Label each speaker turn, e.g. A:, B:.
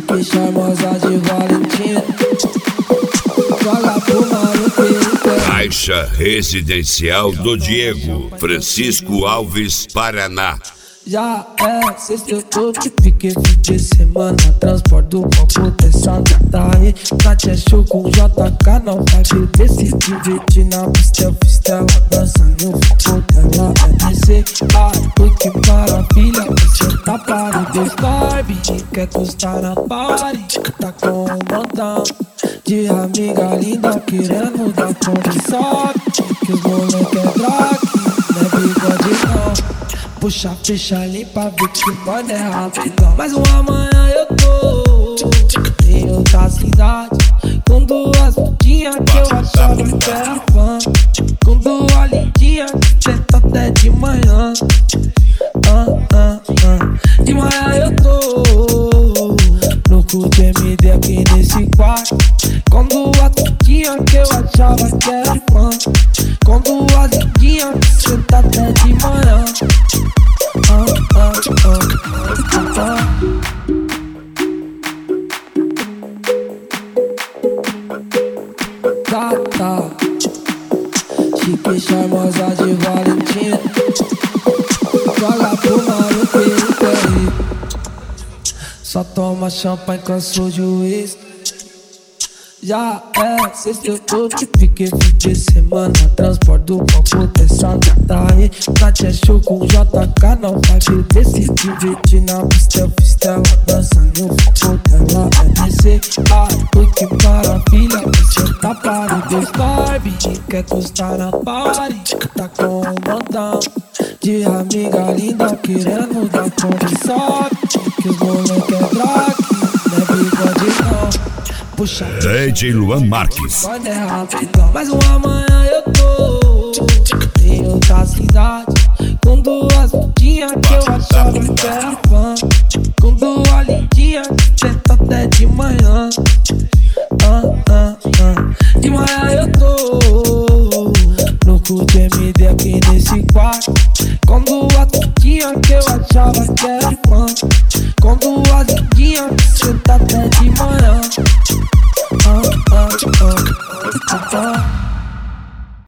A: Chique charmosa de Valentina, joga pro maluco.
B: Caixa Residencial do Diego, Francisco Alves, Paraná.
A: Já é sexta, eu tô que fiquei fim de semana. Transporto do copo dessa gata aí. Tati é show com JK, não vai beber, se divertir na pista. Eu fiz tela, dança no foco dela. É descer, ai, que maravilha. Você tá parado, Barbie, quer custar na party. Tá com um montão de amiga linda querendo dar conta. Sabe que os moleque é drag, não é bigode não. Puxa, fecha, limpa, vê que mano é rapidão. Mas uma amanhã eu tô em outra cidade, com duas lindinhas que eu achava que era fã. Com duas lindinhas que senta até de manhã. De manhã eu tô louco de MD aqui nesse quarto, com duas lindinhas que eu achava que era fã. Com duas lindinhas que senta até de manhã. Gata, chique charmosa de Valentina, joga pro maluco aí. Só toma champanhe, cansou de uísque. Já é sexta, eu tô que fiquei fim de semana. Transporto do copo dessa gata aí. Tati é show com JK, não vai beber, se divertir na pista. Eu fiz tela, dança no foco dela. É descer, ai, que maravilha. Você tá parado, Barbie, quer custar na party. Tá com um montão de amiga linda querendo dar conta. Sabe que os moleque é drag, não é bigode não. Puxa,
B: DJ Luan Marques.
A: Mas uma amanhã eu tô em outra cidade, com duas lindinhas que eu achava que era fã. Com duas lindinhas que senta até de manhã. De manhã eu tô louco de MD aqui nesse quarto, com duas lindinhas que eu achava que era fã. Com duas lindinhas que senta até de manhã.